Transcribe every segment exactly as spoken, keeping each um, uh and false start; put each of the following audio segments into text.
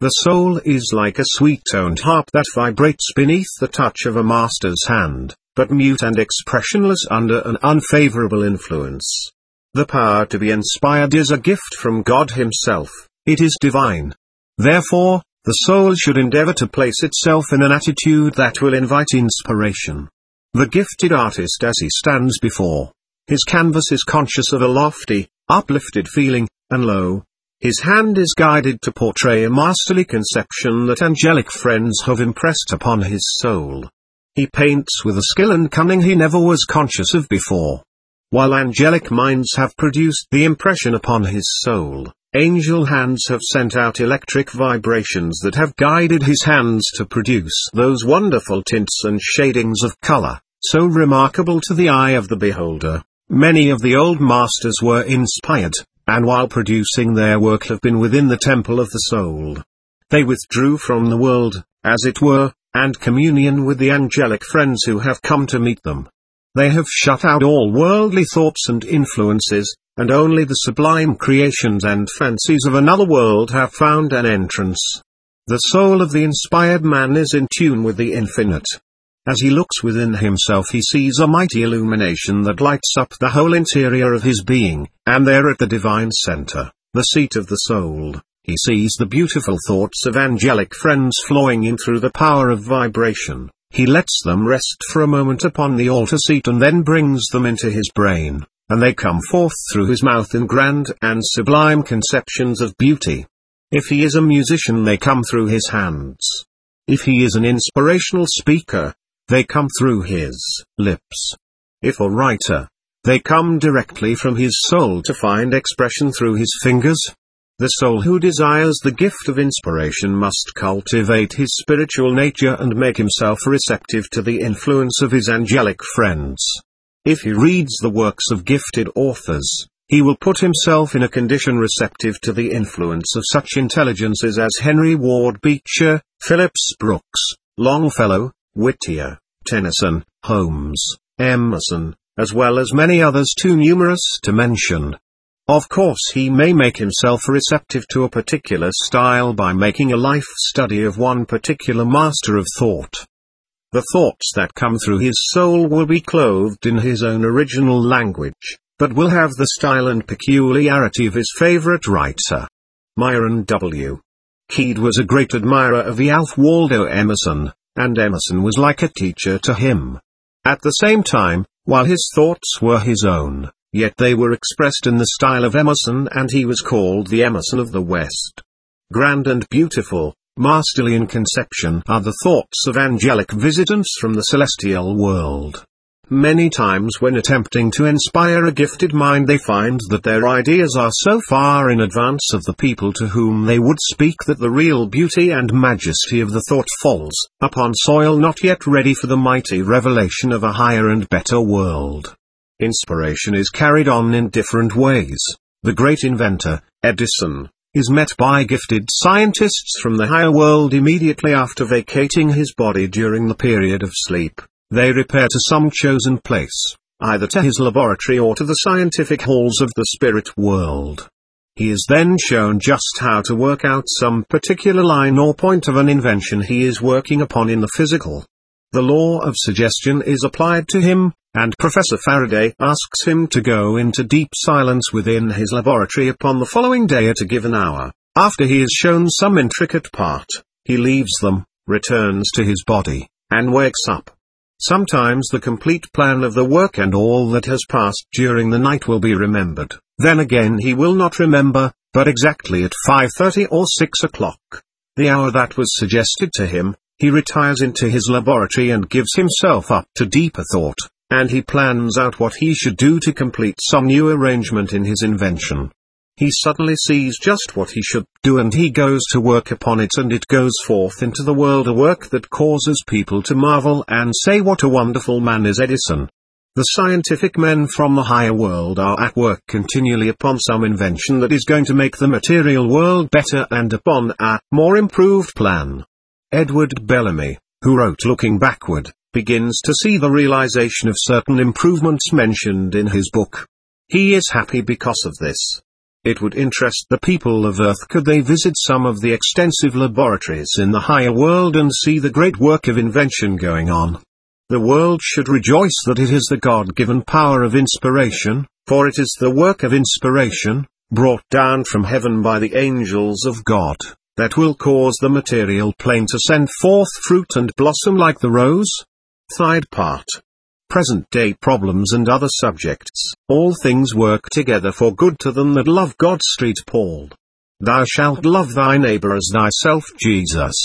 The soul is like a sweet-toned harp that vibrates beneath the touch of a master's hand, but mute and expressionless under an unfavorable influence. The power to be inspired is a gift from God Himself. It is divine. Therefore, the soul should endeavor to place itself in an attitude that will invite inspiration. The gifted artist, as he stands before his canvas, is conscious of a lofty, uplifted feeling, and lo, his hand is guided to portray a masterly conception that angelic friends have impressed upon his soul. He paints with a skill and cunning he never was conscious of before. While angelic minds have produced the impression upon his soul, angel hands have sent out electric vibrations that have guided his hands to produce those wonderful tints and shadings of color, so remarkable to the eye of the beholder. Many of the old masters were inspired, and while producing their work have been within the temple of the soul. They withdrew from the world, as it were, and communion with the angelic friends who have come to meet them. They have shut out all worldly thoughts and influences, and only the sublime creations and fancies of another world have found an entrance. The soul of the inspired man is in tune with the infinite. As he looks within himself, he sees a mighty illumination that lights up the whole interior of his being, and there at the divine center, the seat of the soul, he sees the beautiful thoughts of angelic friends flowing in through the power of vibration. He lets them rest for a moment upon the altar seat and then brings them into his brain, and they come forth through his mouth in grand and sublime conceptions of beauty. If he is a musician, they come through his hands. If he is an inspirational speaker, they come through his lips. If a writer, they come directly from his soul to find expression through his fingers. The soul who desires the gift of inspiration must cultivate his spiritual nature and make himself receptive to the influence of his angelic friends. If he reads the works of gifted authors, he will put himself in a condition receptive to the influence of such intelligences as Henry Ward Beecher, Phillips Brooks, Longfellow, Whittier, Tennyson, Holmes, Emerson, as well as many others too numerous to mention. Of course, he may make himself receptive to a particular style by making a life study of one particular master of thought. The thoughts that come through his soul will be clothed in his own original language, but will have the style and peculiarity of his favorite writer. Myron W. Keed was a great admirer of Ralph Waldo Emerson, and Emerson was like a teacher to him. At the same time, while his thoughts were his own, yet they were expressed in the style of Emerson, and he was called the Emerson of the West. Grand and beautiful, masterly in conception are the thoughts of angelic visitants from the celestial world. Many times when attempting to inspire a gifted mind, they find that their ideas are so far in advance of the people to whom they would speak that the real beauty and majesty of the thought falls upon soil not yet ready for the mighty revelation of a higher and better world. Inspiration is carried on in different ways. The great inventor, Edison, is met by gifted scientists from the higher world immediately after vacating his body during the period of sleep. They repair to some chosen place, either to his laboratory or to the scientific halls of the spirit world. He is then shown just how to work out some particular line or point of an invention he is working upon in the physical. The law of suggestion is applied to him, and Professor Faraday asks him to go into deep silence within his laboratory upon the following day at a given hour. After he has shown some intricate part, he leaves them, returns to his body, and wakes up. Sometimes the complete plan of the work and all that has passed during the night will be remembered. Then again he will not remember, but exactly at five thirty or six o'clock, the hour that was suggested to him, he retires into his laboratory and gives himself up to deeper thought, and he plans out what he should do to complete some new arrangement in his invention. He suddenly sees just what he should do and he goes to work upon it, and it goes forth into the world, a work that causes people to marvel and say, what a wonderful man is Edison. The scientific men from the higher world are at work continually upon some invention that is going to make the material world better and upon a more improved plan. Edward Bellamy, who wrote Looking Backward, begins to see the realization of certain improvements mentioned in his book. He is happy because of this. It would interest the people of Earth could they visit some of the extensive laboratories in the higher world and see the great work of invention going on. The world should rejoice that it is the God-given power of inspiration, for it is the work of inspiration, brought down from heaven by the angels of God, that will cause the material plane to send forth fruit and blossom like the rose. Third part. Present-day problems and other subjects. All things work together for good to them that love God. Street Paul. Thou shalt love thy neighbor as thyself. Jesus.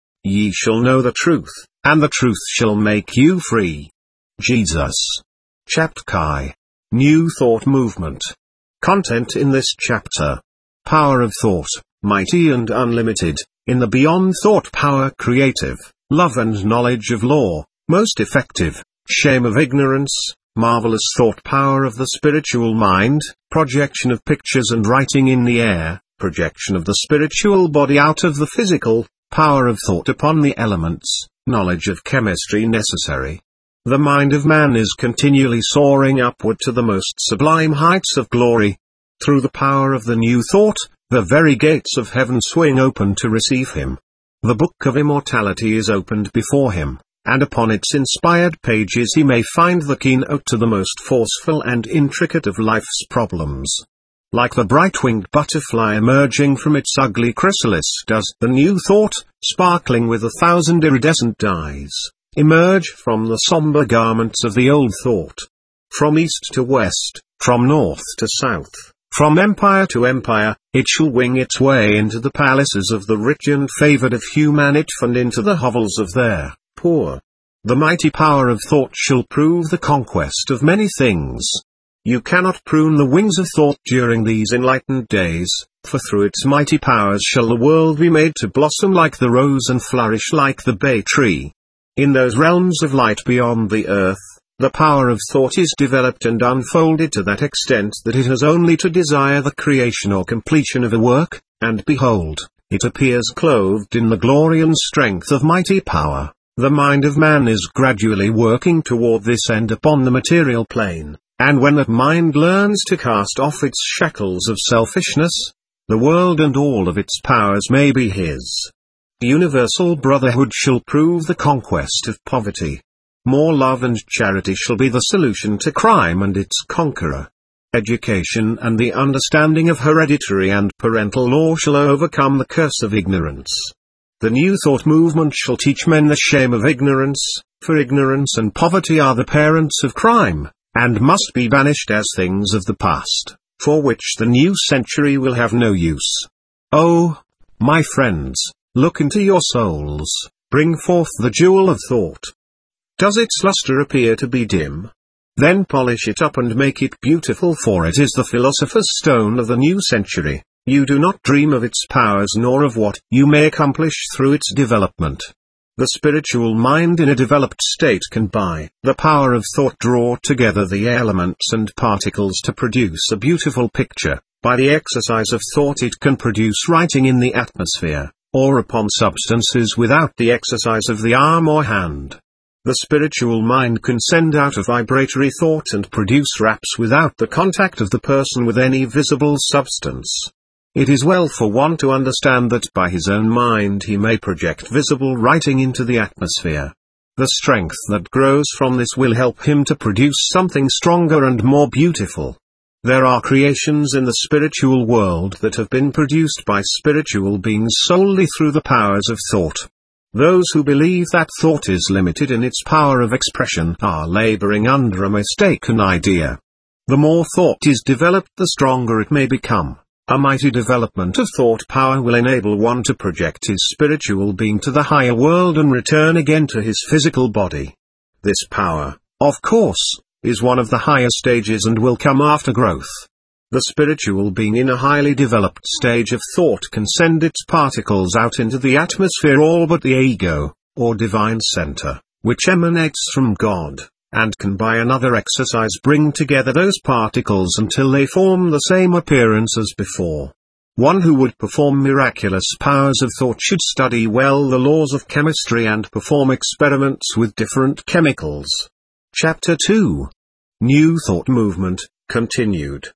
Ye shall know the truth, and the truth shall make you free. Jesus. Chapter Chi. New Thought Movement. Content in this chapter. Power of thought, mighty and unlimited, in the beyond thought power creative, love and knowledge of law, most effective. Shame of ignorance, marvelous thought power of the spiritual mind, projection of pictures and writing in the air, projection of the spiritual body out of the physical, power of thought upon the elements, knowledge of chemistry necessary. The mind of man is continually soaring upward to the most sublime heights of glory. Through the power of the new thought, the very gates of heaven swing open to receive him. The book of immortality is opened before him, and upon its inspired pages he may find the keynote to the most forceful and intricate of life's problems. Like the bright-winged butterfly emerging from its ugly chrysalis does the new thought, sparkling with a thousand iridescent dyes, emerge from the somber garments of the old thought. From east to west, from north to south, from empire to empire, it shall wing its way into the palaces of the rich and favored of humanity and into the hovels of their poor. The mighty power of thought shall prove the conquest of many things. You cannot prune the wings of thought during these enlightened days, for through its mighty powers shall the world be made to blossom like the rose and flourish like the bay tree. In those realms of light beyond the earth, the power of thought is developed and unfolded to that extent that it has only to desire the creation or completion of a work, and behold, it appears clothed in the glory and strength of mighty power. The mind of man is gradually working toward this end upon the material plane, and when that mind learns to cast off its shackles of selfishness, the world and all of its powers may be his. Universal brotherhood shall prove the conquest of poverty. More love and charity shall be the solution to crime and its conqueror. Education and the understanding of hereditary and parental law shall overcome the curse of ignorance. The new thought movement shall teach men the shame of ignorance, for ignorance and poverty are the parents of crime, and must be banished as things of the past, for which the new century will have no use. Oh, my friends, look into your souls, bring forth the jewel of thought. Does its luster appear to be dim? Then polish it up and make it beautiful, for it is the philosopher's stone of the new century. You do not dream of its powers nor of what you may accomplish through its development. The spiritual mind in a developed state can by the power of thought draw together the elements and particles to produce a beautiful picture. By the exercise of thought it can produce writing in the atmosphere, or upon substances without the exercise of the arm or hand. The spiritual mind can send out a vibratory thought and produce raps without the contact of the person with any visible substance. It is well for one to understand that by his own mind he may project visible writing into the atmosphere. The strength that grows from this will help him to produce something stronger and more beautiful. There are creations in the spiritual world that have been produced by spiritual beings solely through the powers of thought. Those who believe that thought is limited in its power of expression are laboring under a mistaken idea. The more thought is developed, the stronger it may become. A mighty development of thought power will enable one to project his spiritual being to the higher world and return again to his physical body. This power, of course, is one of the higher stages and will come after growth. The spiritual being in a highly developed stage of thought can send its particles out into the atmosphere all but the ego, or divine center, which emanates from God, and can by another exercise bring together those particles until they form the same appearance as before. One who would perform miraculous powers of thought should study well the laws of chemistry and perform experiments with different chemicals. Chapter two. New Thought Movement, continued.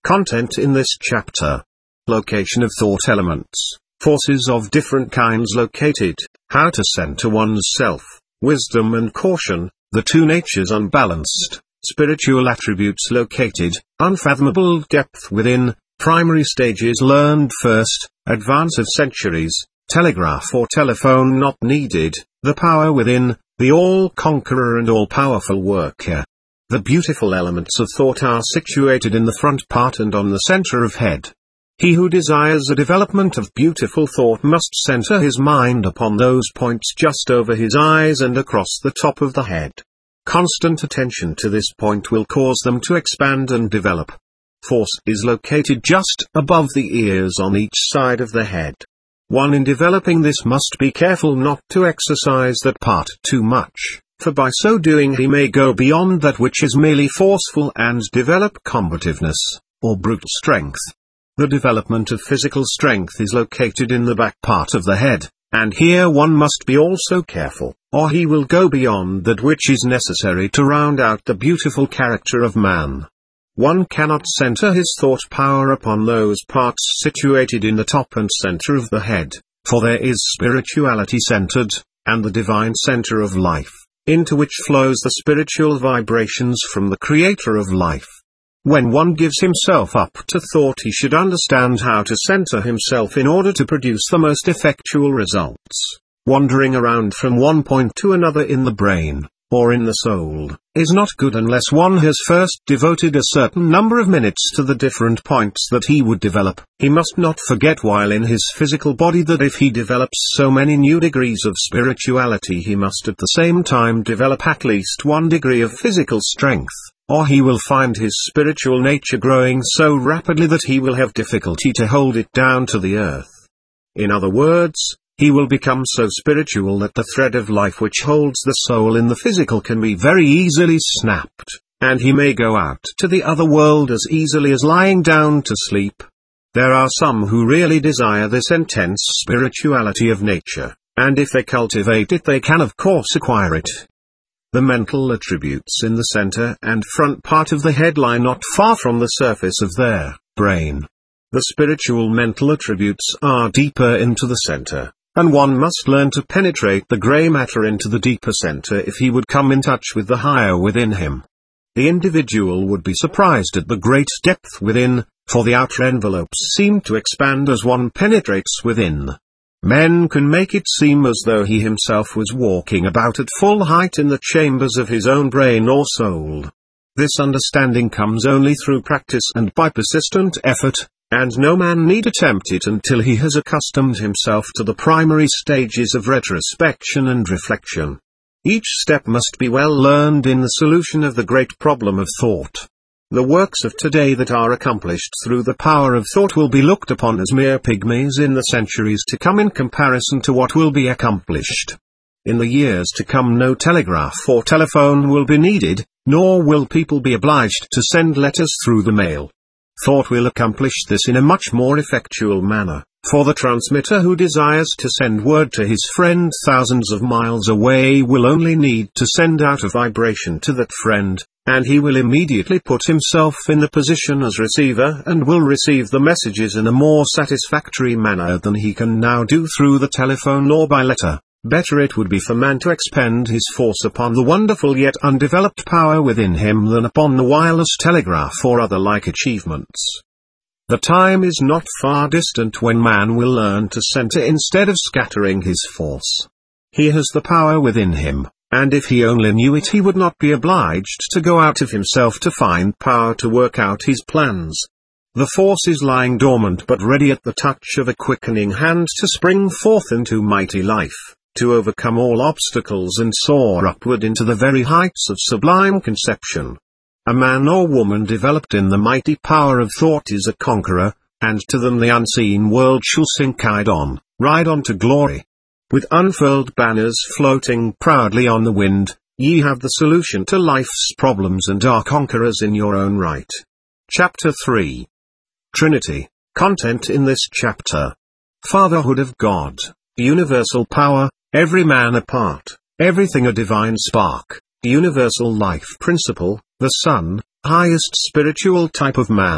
Content in this chapter. Location of thought elements, forces of different kinds located, how to center one's self, wisdom and caution, the two natures unbalanced, spiritual attributes located, unfathomable depth within, primary stages learned first, advance of centuries, telegraph or telephone not needed, the power within, the all-conqueror and all-powerful worker. The beautiful elements of thought are situated in the front part and on the center of head. He who desires a development of beautiful thought must center his mind upon those points just over his eyes and across the top of the head. Constant attention to this point will cause them to expand and develop. Force is located just above the ears on each side of the head. One in developing this must be careful not to exercise that part too much, for by so doing he may go beyond that which is merely forceful and develop combativeness, or brute strength. The development of physical strength is located in the back part of the head, and here one must be also careful, or he will go beyond that which is necessary to round out the beautiful character of man. One cannot center his thought power upon those parts situated in the top and center of the head, for there is spirituality centered, and the divine center of life, into which flows the spiritual vibrations from the creator of life. When one gives himself up to thought, he should understand how to center himself in order to produce the most effectual results. Wandering around from one point to another in the brain, or in the soul, is not good unless one has first devoted a certain number of minutes to the different points that he would develop. He must not forget while in his physical body that if he develops so many new degrees of spirituality, he must at the same time develop at least one degree of physical strength, or he will find his spiritual nature growing so rapidly that he will have difficulty to hold it down to the earth. In other words, he will become so spiritual that the thread of life which holds the soul in the physical can be very easily snapped, and he may go out to the other world as easily as lying down to sleep. There are some who really desire this intense spirituality of nature, and if they cultivate it they can of course acquire it. The mental attributes in the center and front part of the head lie not far from the surface of their brain. The spiritual mental attributes are deeper into the center, and one must learn to penetrate the gray matter into the deeper center if he would come in touch with the higher within him. The individual would be surprised at the great depth within, for the outer envelopes seem to expand as one penetrates within. Men can make it seem as though he himself was walking about at full height in the chambers of his own brain or soul. This understanding comes only through practice and by persistent effort, and no man need attempt it until he has accustomed himself to the primary stages of retrospection and reflection. Each step must be well learned in the solution of the great problem of thought. The works of today that are accomplished through the power of thought will be looked upon as mere pygmies in the centuries to come in comparison to what will be accomplished. In the years to come no telegraph or telephone will be needed, nor will people be obliged to send letters through the mail. Thought will accomplish this in a much more effectual manner, for the transmitter who desires to send word to his friend thousands of miles away will only need to send out a vibration to that friend, and he will immediately put himself in the position as receiver and will receive the messages in a more satisfactory manner than he can now do through the telephone or by letter. Better it would be for man to expend his force upon the wonderful yet undeveloped power within him than upon the wireless telegraph or other like achievements. The time is not far distant when man will learn to center instead of scattering his force. He has the power within him, and if he only knew it he would not be obliged to go out of himself to find power to work out his plans. The force is lying dormant but ready at the touch of a quickening hand to spring forth into mighty life, to overcome all obstacles and soar upward into the very heights of sublime conception. A man or woman developed in the mighty power of thought is a conqueror, and to them the unseen world shall sink eyed on, ride on to glory. With unfurled banners floating proudly on the wind, ye have the solution to life's problems and are conquerors in your own right. Chapter three. Trinity. Content in this chapter. Fatherhood of God, universal power, every man a part, everything a divine spark, universal life principle, the Son, highest spiritual type of man,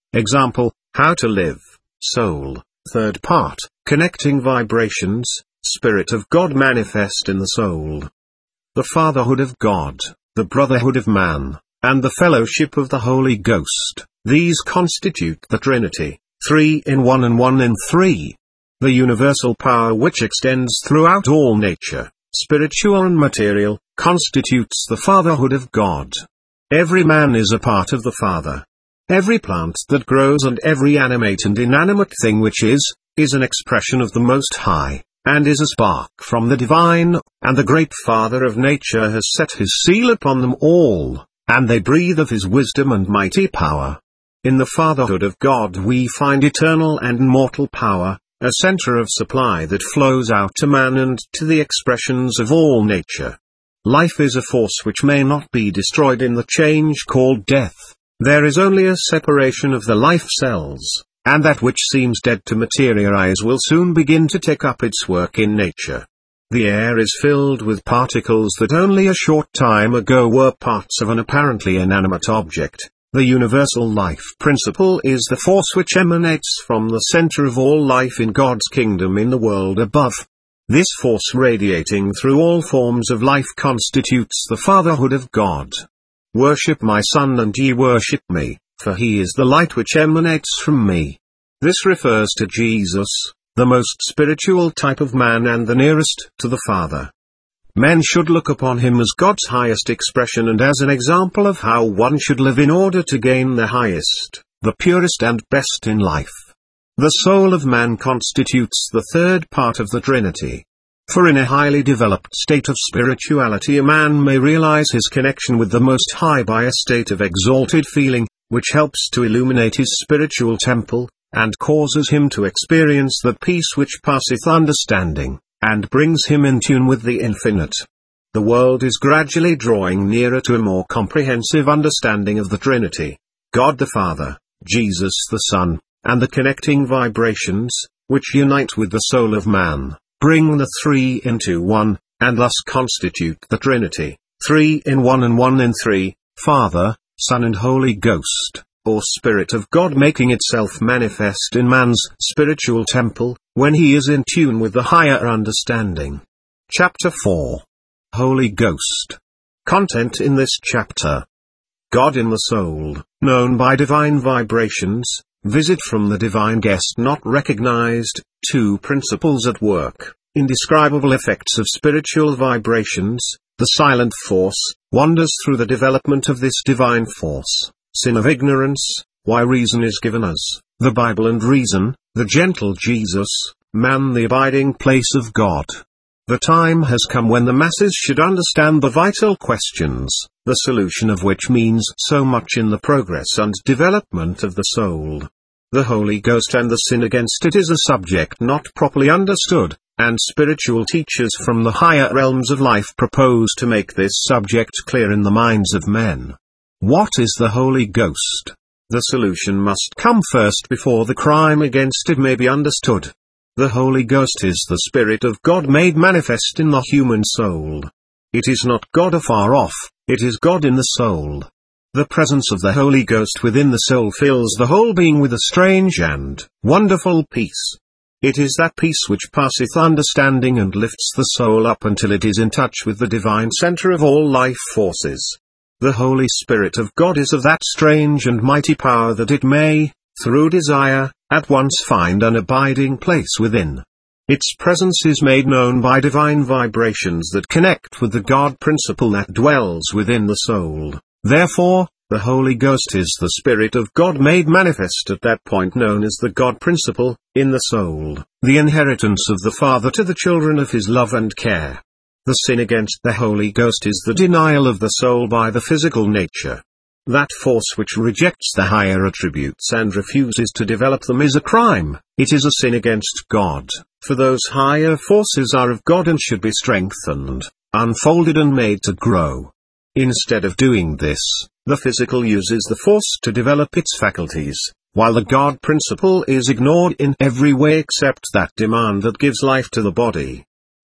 Example, How to Live, Soul, third part, Connecting Vibrations, Spirit of God manifest in the soul. The Fatherhood of God, the Brotherhood of Man, and the Fellowship of the Holy Ghost, these constitute the Trinity, three in one and one in three. The universal power which extends throughout all nature, spiritual and material, constitutes the Fatherhood of God. Every man is a part of the Father. Every plant that grows and every animate and inanimate thing which is, is an expression of the Most High, and is a spark from the Divine, and the Great Father of nature has set his seal upon them all, and they breathe of his wisdom and mighty power. In the Fatherhood of God we find eternal and immortal power, a center of supply that flows out to man and to the expressions of all nature. Life is a force which may not be destroyed in the change called death. There is only a separation of the life cells, and that which seems dead to materialize will soon begin to take up its work in nature. The air is filled with particles that only a short time ago were parts of an apparently inanimate object. The universal life principle is the force which emanates from the center of all life in God's kingdom in the world above. This force radiating through all forms of life constitutes the Fatherhood of God. Worship my Son and ye worship me, for he is the light which emanates from me. This refers to Jesus, the most spiritual type of man and the nearest to the Father. Men should look upon him as God's highest expression and as an example of how one should live in order to gain the highest, the purest and best in life. The soul of man constitutes the third part of the Trinity. For in a highly developed state of spirituality a man may realize his connection with the Most High by a state of exalted feeling, which helps to illuminate his spiritual temple, and causes him to experience that peace which passeth understanding, and brings him in tune with the infinite. The world is gradually drawing nearer to a more comprehensive understanding of the Trinity, God the Father, Jesus the Son, and the connecting vibrations, which unite with the soul of man, bring the three into one, and thus constitute the Trinity, three in one and one in three, Father, Son and Holy Ghost, or Spirit of God making itself manifest in man's spiritual temple, when he is in tune with the higher understanding. Chapter four. Holy Ghost. Content in this chapter. God in the soul, known by divine vibrations, visit from the divine guest not recognized, two principles at work, indescribable effects of spiritual vibrations, the silent force, wanders through the development of this divine force, sin of ignorance, why reason is given us, the Bible and reason, the gentle Jesus, man the abiding place of God. The time has come when the masses should understand the vital questions, the solution of which means so much in the progress and development of the soul. The Holy Ghost and the sin against it is a subject not properly understood, and spiritual teachers from the higher realms of life propose to make this subject clear in the minds of men. What is the Holy Ghost? The solution must come first before the crime against it may be understood. The Holy Ghost is the Spirit of God made manifest in the human soul. It is not God afar off, it is God in the soul. The presence of the Holy Ghost within the soul fills the whole being with a strange and wonderful peace. It is that peace which passeth understanding and lifts the soul up until it is in touch with the divine center of all life forces. The Holy Spirit of God is of that strange and mighty power that it may, through desire, at once find an abiding place within. Its presence is made known by divine vibrations that connect with the God principle that dwells within the soul. Therefore, the Holy Ghost is the Spirit of God made manifest at that point known as the God principle, in the soul, the inheritance of the Father to the children of his love and care. The sin against the Holy Ghost is the denial of the soul by the physical nature. That force which rejects the higher attributes and refuses to develop them is a crime, it is a sin against God, for those higher forces are of God and should be strengthened, unfolded and made to grow. Instead of doing this, the physical uses the force to develop its faculties, while the God principle is ignored in every way except that demand that gives life to the body.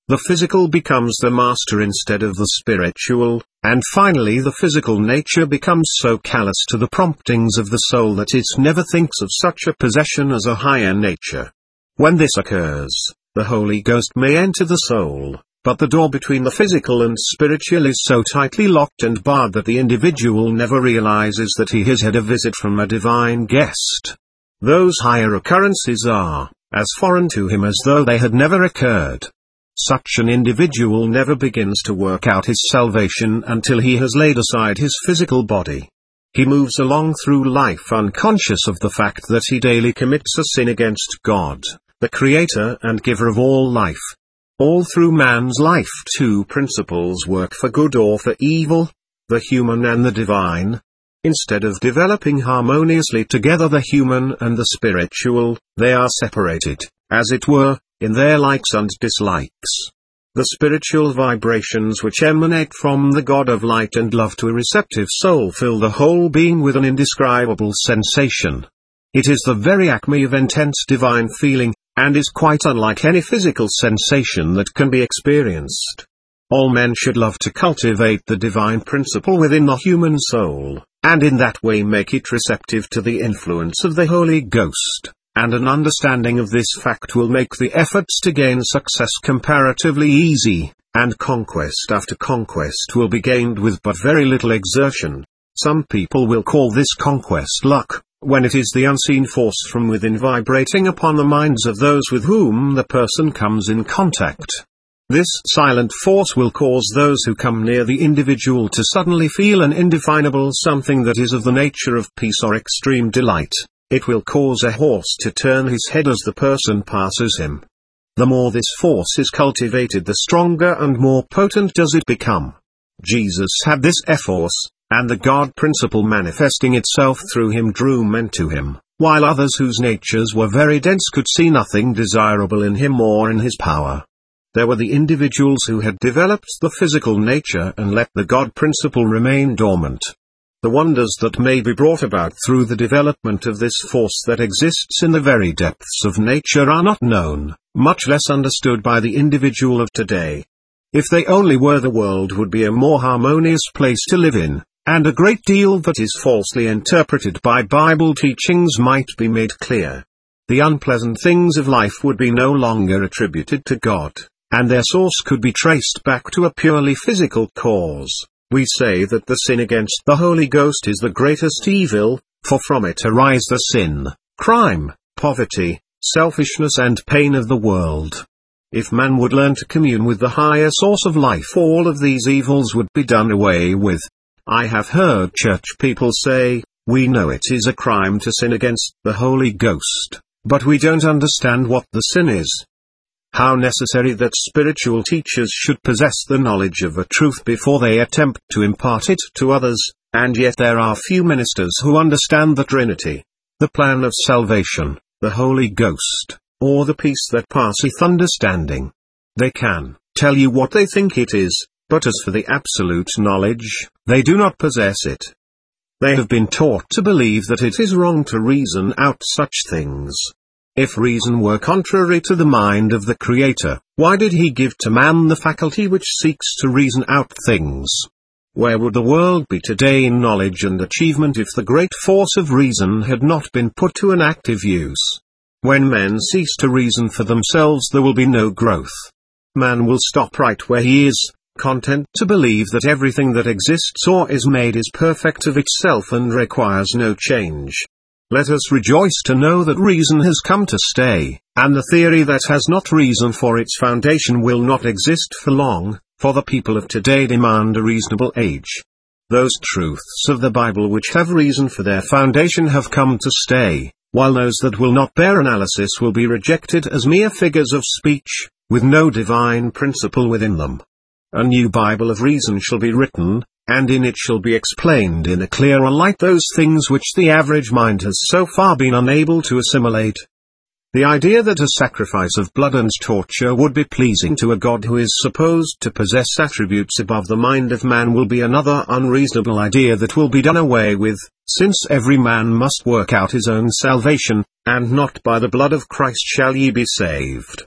The physical becomes the master instead of the spiritual, and finally the physical nature becomes so callous to the promptings of the soul that it never thinks of such a possession as a higher nature. When this occurs, the Holy Ghost may enter the soul, but the door between the physical and spiritual is so tightly locked and barred that the individual never realizes that he has had a visit from a divine guest. Those higher occurrences are as foreign to him as though they had never occurred. Such an individual never begins to work out his salvation until he has laid aside his physical body. He moves along through life unconscious of the fact that he daily commits a sin against God, the Creator and Giver of all life. All through man's life two principles work for good or for evil, the human and the divine. Instead of developing harmoniously together the human and the spiritual, they are separated, as it were, in their likes and dislikes. The spiritual vibrations which emanate from the God of light and love to a receptive soul fill the whole being with an indescribable sensation. It is the very acme of intense divine feeling, and is quite unlike any physical sensation that can be experienced. All men should love to cultivate the divine principle within the human soul, and in that way make it receptive to the influence of the Holy Ghost. And an understanding of this fact will make the efforts to gain success comparatively easy, and conquest after conquest will be gained with but very little exertion. Some people will call this conquest luck, when it is the unseen force from within vibrating upon the minds of those with whom the person comes in contact. This silent force will cause those who come near the individual to suddenly feel an indefinable something that is of the nature of peace or extreme delight. It will cause a horse to turn his head as the person passes him. The more this force is cultivated, the stronger and more potent does it become. Jesus had this force, and the God principle manifesting itself through him drew men to him, while others whose natures were very dense could see nothing desirable in him or in his power. There were the individuals who had developed the physical nature and let the God principle remain dormant. The wonders that may be brought about through the development of this force that exists in the very depths of nature are not known, much less understood by the individual of today. If they only were, the world would be a more harmonious place to live in, and a great deal that is falsely interpreted by Bible teachings might be made clear. The unpleasant things of life would be no longer attributed to God, and their source could be traced back to a purely physical cause. We say that the sin against the Holy Ghost is the greatest evil, for from it arise the sin, crime, poverty, selfishness and pain of the world. If man would learn to commune with the higher source of life, all of these evils would be done away with. I have heard church people say, we know it is a crime to sin against the Holy Ghost, but we don't understand what the sin is. How necessary that spiritual teachers should possess the knowledge of a truth before they attempt to impart it to others, and yet there are few ministers who understand the Trinity, the plan of salvation, the Holy Ghost, or the peace that passeth understanding. They can tell you what they think it is, but as for the absolute knowledge, they do not possess it. They have been taught to believe that it is wrong to reason out such things. If reason were contrary to the mind of the Creator, why did he give to man the faculty which seeks to reason out things? Where would the world be today in knowledge and achievement if the great force of reason had not been put to an active use? When men cease to reason for themselves, there will be no growth. Man will stop right where he is, content to believe that everything that exists or is made is perfect of itself and requires no change. Let us rejoice to know that reason has come to stay, and the theory that has not reason for its foundation will not exist for long, for the people of today demand a reasonable age. Those truths of the Bible which have reason for their foundation have come to stay, while those that will not bear analysis will be rejected as mere figures of speech, with no divine principle within them. A new Bible of reason shall be written, and in it shall be explained in a clearer light those things which the average mind has so far been unable to assimilate. The idea that a sacrifice of blood and torture would be pleasing to a God who is supposed to possess attributes above the mind of man will be another unreasonable idea that will be done away with, since every man must work out his own salvation, and not by the blood of Christ shall ye be saved.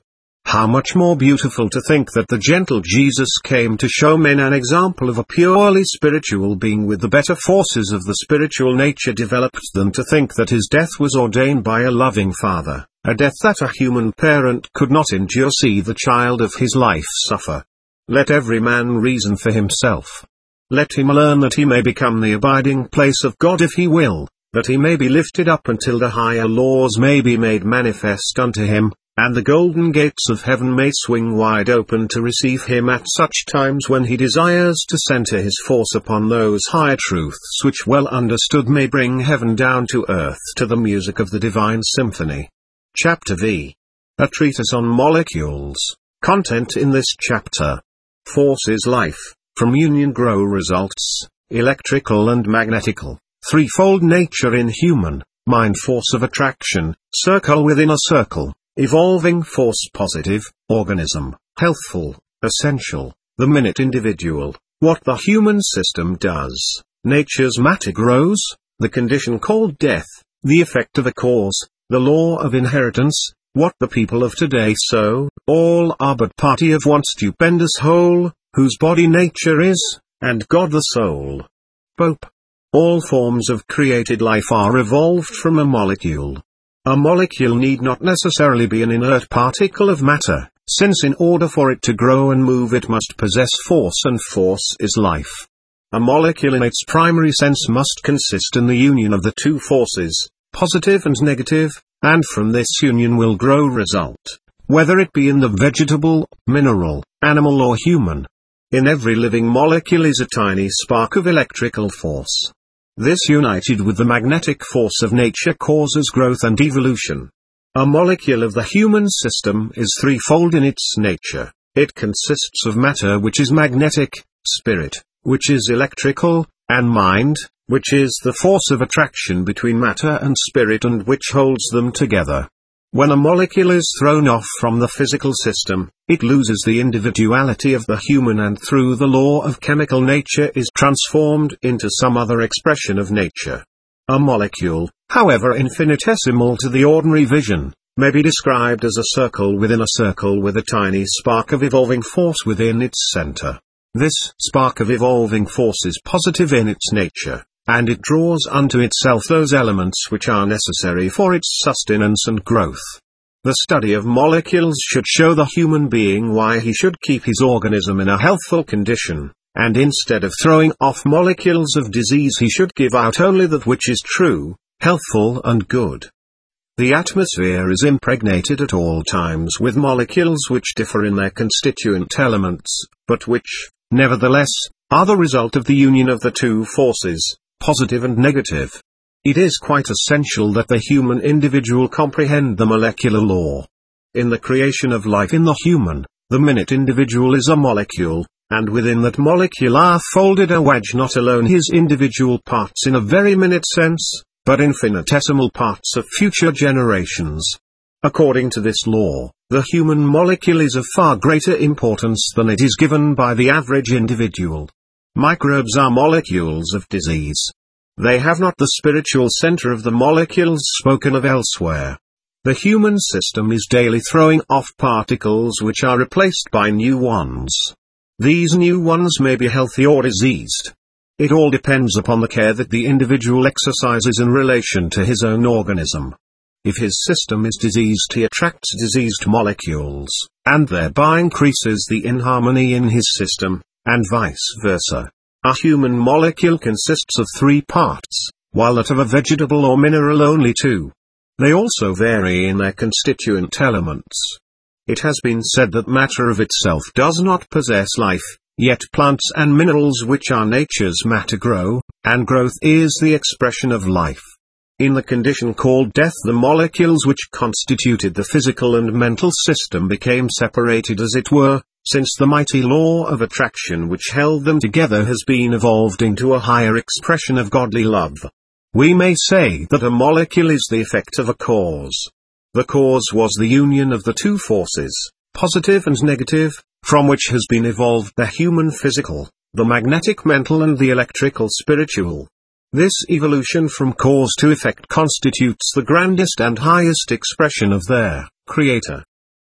How much more beautiful to think that the gentle Jesus came to show men an example of a purely spiritual being with the better forces of the spiritual nature developed than to think that his death was ordained by a loving Father, a death that a human parent could not endure. See the child of his life suffer. Let every man reason for himself. Let him learn that he may become the abiding place of God if he will, that he may be lifted up until the higher laws may be made manifest unto him, and the golden gates of heaven may swing wide open to receive him at such times when he desires to center his force upon those higher truths which well understood may bring heaven down to earth to the music of the divine symphony. Chapter V. A treatise on molecules. Content in this chapter. Force is life, from union grow results, electrical and magnetical, threefold nature in human, mind force of attraction, circle within a circle. Evolving force positive, organism, healthful, essential, the minute individual, what the human system does, nature's matter grows, the condition called death, the effect of a cause, the law of inheritance, what the people of today sow, all are but party of one stupendous whole, whose body nature is, and God the soul. Pope. All forms of created life are evolved from a molecule. A molecule need not necessarily be an inert particle of matter, since in order for it to grow and move it must possess force, and force is life. A molecule in its primary sense must consist in the union of the two forces, positive and negative, and from this union will grow result, whether it be in the vegetable, mineral, animal or human. In every living molecule is a tiny spark of electrical force. This united with the magnetic force of nature causes growth and evolution. A molecule of the human system is threefold in its nature. It consists of matter, which is magnetic, spirit, which is electrical, and mind, which is the force of attraction between matter and spirit and which holds them together. When a molecule is thrown off from the physical system, it loses the individuality of the human and through the law of chemical nature is transformed into some other expression of nature. A molecule, however infinitesimal to the ordinary vision, may be described as a circle within a circle with a tiny spark of evolving force within its center. This spark of evolving force is positive in its nature, and it draws unto itself those elements which are necessary for its sustenance and growth. The study of molecules should show the human being why he should keep his organism in a healthful condition, and instead of throwing off molecules of disease he should give out only that which is true, healthful and good. The atmosphere is impregnated at all times with molecules which differ in their constituent elements, but which, nevertheless, are the result of the union of the two forces, positive and negative. It is quite essential that the human individual comprehend the molecular law. In the creation of life in the human, the minute individual is a molecule, and within that molecule are folded a wedge not alone his individual parts in a very minute sense, but infinitesimal parts of future generations. According to this law, the human molecule is of far greater importance than it is given by the average individual. Microbes are molecules of disease. They have not the spiritual center of the molecules spoken of elsewhere. The human system is daily throwing off particles which are replaced by new ones. These new ones may be healthy or diseased. It all depends upon the care that the individual exercises in relation to his own organism. If his system is diseased, he attracts diseased molecules, and thereby increases the inharmony in his system, and vice versa. A human molecule consists of three parts, while that of a vegetable or mineral only two. They also vary in their constituent elements. It has been said that matter of itself does not possess life, yet plants and minerals which are nature's matter grow, and growth is the expression of life. In the condition called death, the molecules which constituted the physical and mental system became separated as it were, since the mighty law of attraction which held them together has been evolved into a higher expression of godly love. We may say that a molecule is the effect of a cause. The cause was the union of the two forces, positive and negative, from which has been evolved the human physical, the magnetic mental and the electrical spiritual. This evolution from cause to effect constitutes the grandest and highest expression of their Creator.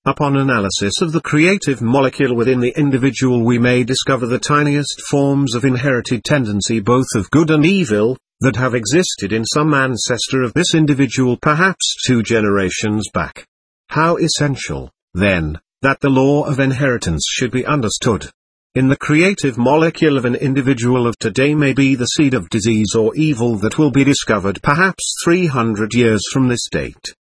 Upon analysis of the creative molecule within the individual, we may discover the tiniest forms of inherited tendency, both of good and evil, that have existed in some ancestor of this individual, perhaps two generations back. How essential, then, that the law of inheritance should be understood. In the creative molecule of an individual of today may be the seed of disease or evil that will be discovered perhaps three hundred years from this date.